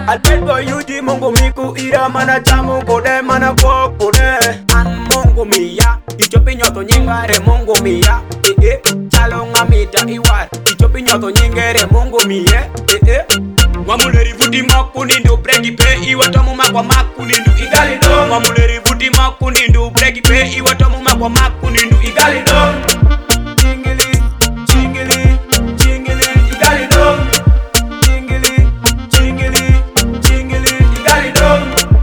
Alberto yuji Mungu miku ira mana chamu kode mana kok kode. An Mungu miya, ichopi nyoto nyingare Mungu miya. Chalo ngamita iwar, ichopi nyoto nyingere Mungu miye. Wamuleri vuti makunindu breki pe iwatomu makwa makunindu igalido. Wamuleri vuti makunindu breki pe iwatomu makwa makunindu igalido. Jingili, jingili, jingili igalido. Jingili, jingili, jingili igalido.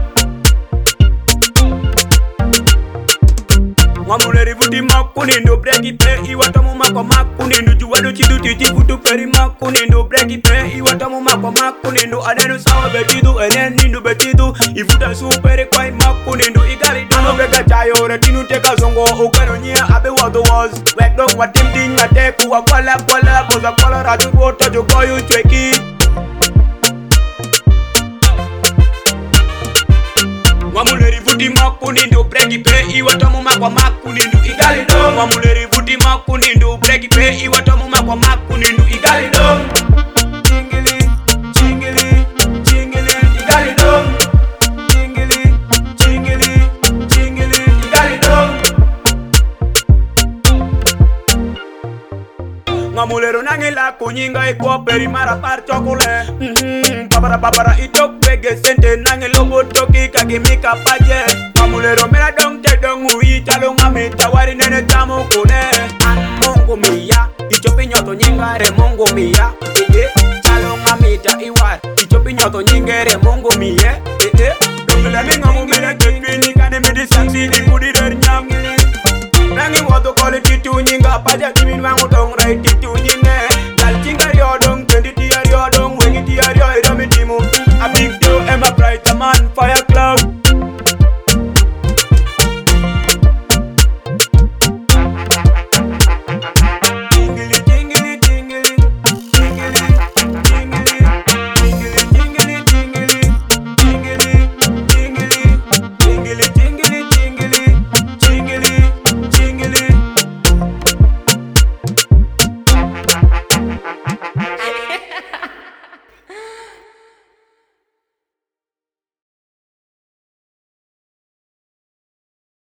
Wamuleri vuti makunindu breki pe iwatomu makwa makunindu juwadu chiduti chifutu peri makunindu breki pe iwatomu makwa makunindu adenu sawa betidu enen nindu betidu ivuta superi kwa makunindu igalido. Ano bega chayo retinu teka zongo ukano nyia abe wado was wekdong watim ting ateku wakwala kwala boza kwala ratu wota jogoyu chweki. Wamuleri vuti makunindu breki pe iwatomu makwa makunindu igalido. Wamuleri vuti makunindu breki pe iwatomu makwa makunindu igalido. Jingili, jingili, jingili igalido. Jingili, jingili, jingili igalido. Ngamulero nangela kunyinga iko peri mara par chokole. Babara itok pege sente nangelo botoki kagimika paje. Ngamulero mera dong te dong ui chalo ngamita wari nene tamu kune. An Mungu miya, ichopi nyoto nyingare Mungu miya. Chalo ngamita iwar, ichopi nyoto nyingere Mungu miye. Dongele mi ngamu